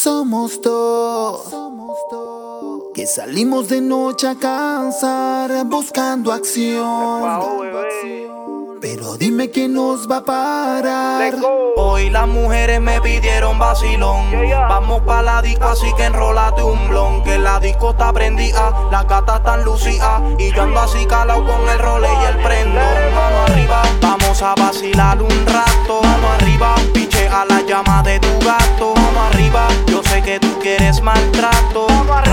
Somos dos que salimos de noche a cansar buscando acción. Pero dime quién nos va a parar. Hoy las mujeres me pidieron vacilón. Vamos pa' la disco, así que enrólate un blon. Que la disco está prendida, las gatas están lucidas. Y yo ando así calao con el role y el prendo. Mano arriba, vamos a vacilar un rato. Mano arriba, piche a la llama de tu gato. Mano arriba, yo sé que tú quieres maltrato.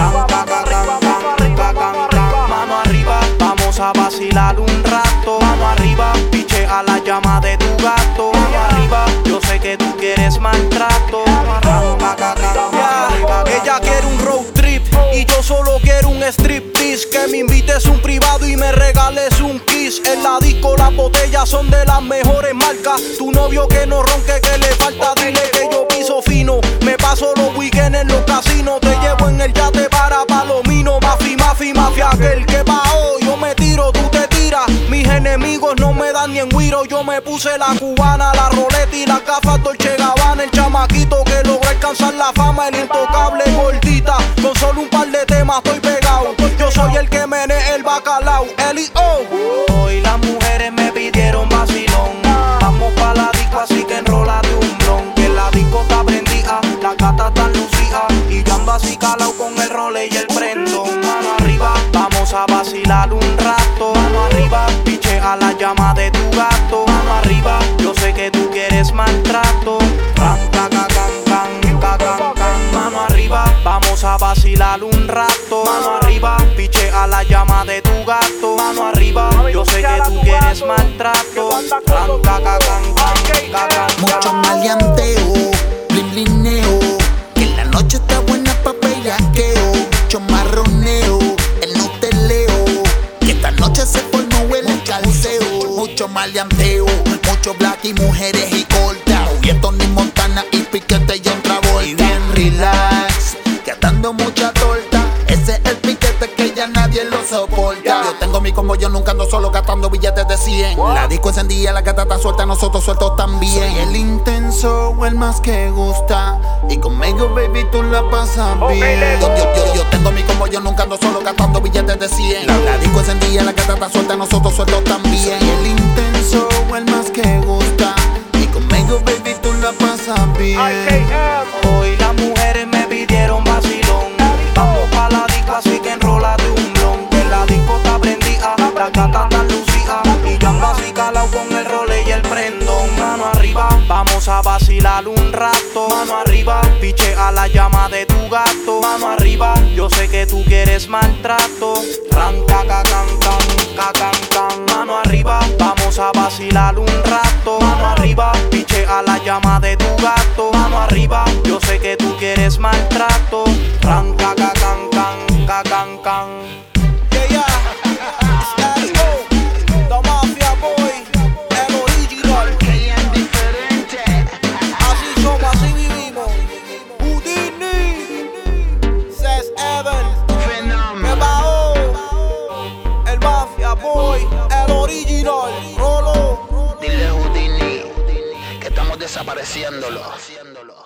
Mano arriba, vamos a vacilar un rato. Mano arriba, piche a la llama de tu gato. Mano arriba, yo sé que tú quieres maltrato. Ella quiere un road trip y yo solo quiero un striptease. Que me invites un privado y me regales un kiss. En la disco las botellas son de las mejores marcas. Tu novio que no ronque, que le falta, dile que yo piso fino. Me paso los weekends en los casinos. Te llevo en el yate para Palomino. Mafia, aquel que bajó, yo me tiro, tú te tiras. Mis enemigos no me dan ni en guiro. Yo me puse la cubana, la roleta y las gafas Dolce Gabbana. El chamaquito que logró alcanzar la fama, el intocable gordita. Con solo un par de temas estoy pegado. Yo soy el que menea el bacalao, L.O. Hoy las mujeres me pidieron vacilón. Vamos pa' la disco, así que enrólate un blon. Que la disco está prendida, las gatas están lucidas. Y yo ando así calao con el role y el prendo. Mano arriba, vamos a vacilar un rato. Mano arriba, piche a la llama de tu gato. Mano arriba, yo sé que tú quieres maltrato. Mano arriba, vamos a vacilar un rato. Mano arriba, piche a la llama de tu gato. Mano arriba, yo sé que tú quieres maltrato. Mucho maleanteo, blineo. Que la noche está buena pa' bellaqueo. Mucho marroneo, el no te leo. Que esta noche se formó el calceo. Mucho maleanteo, mucho black y mujeres y corta. Y Tony Montana y Piquete y otra vuelta. Y bien relax, que atando mucha torta. Ese es el piquete que ya nadie lo soporta. Yo tengo mi combo, yo nunca ando solo gastando billetes de 100. La disco encendida, la gata está suelta, nosotros sueltos también. Soy el intenso, el más que gusta. Y conmigo, baby, tú la pasas bien. Yo tengo mi combo, yo nunca ando solo gastando billetes de 100. La disco encendida, la gata está suelta, nosotros sueltos también. Soy el intenso, el más que gusta. Y conmigo, baby, tú la pasas bien. Hoy las mujeres me pidieron vacilón. Vamos pa' la disco, así que enrólate un blon. Que la disco está prendida, las gatas están lucidas. Y yo ando así calao con el role y el prendón. Mano arriba, vamos a vacilar un rato. Mano arriba, piche a la llama de tu gato. Mano arriba, yo sé que tú quieres maltrato. Mano arriba, vamos a vacilar un rato. Mano arriba, piche a la llama de tu gato. Mano arriba, yo sé que tú quieres maltrato. The Mafia Boy, el original. Así somos, así vivimos. Houdini, Says Evan, me bajó. El Mafia Boy, el original. Rolo. Dile Houdini que estamos desapareciéndolo.